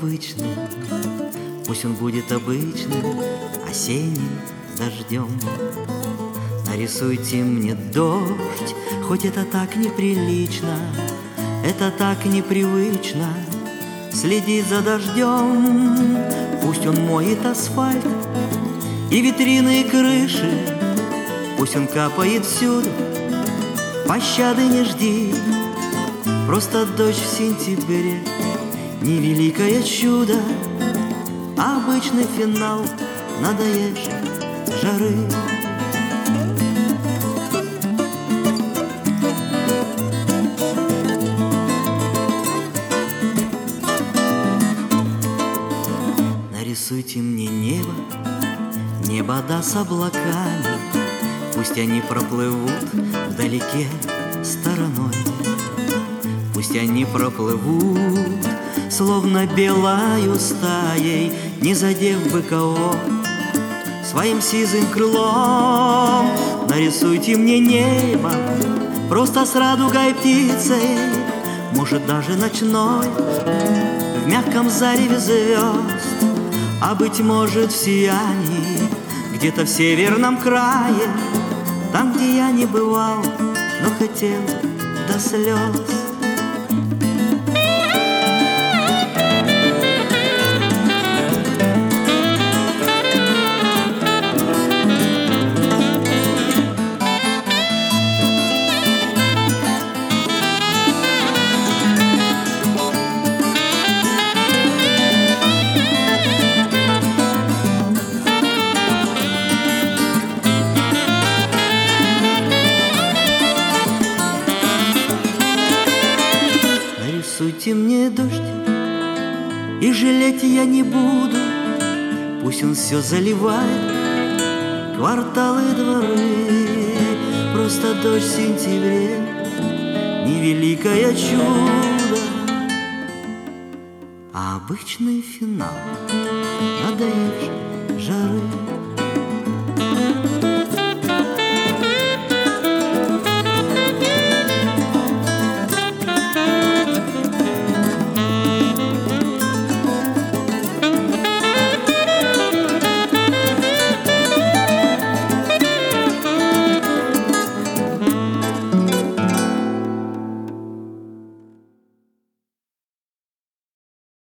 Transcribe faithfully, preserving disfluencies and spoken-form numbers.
обычным, пусть он будет обычным, осенним дождем. Нарисуйте мне дождь, хоть это так неприлично, это так непривычно следить за дождем. Пусть он моет асфальт и витрины, и крыши, пусть он капает всюду, пощады не жди. Просто дождь в сентябре не великое чудо, а обычный финал надоевшей жары. Нарисуйте мне небо, небо да с облаками, пусть они проплывут вдалеке стороной. Пусть они проплывут, словно белою стаей, не задев бы кого своим сизым крылом. Нарисуйте мне небо, просто с радугой птицей, может даже ночной, в мягком зареве звезд, а быть может в сиянии где-то в северном крае, там, где я не бывал, но хотел до слез. Нарисуйте мне дождь, и жалеть я не буду, пусть он все заливает кварталы, дворы. Просто дождь в сентябре не великое чудо, а обычный финал надоевшей жары.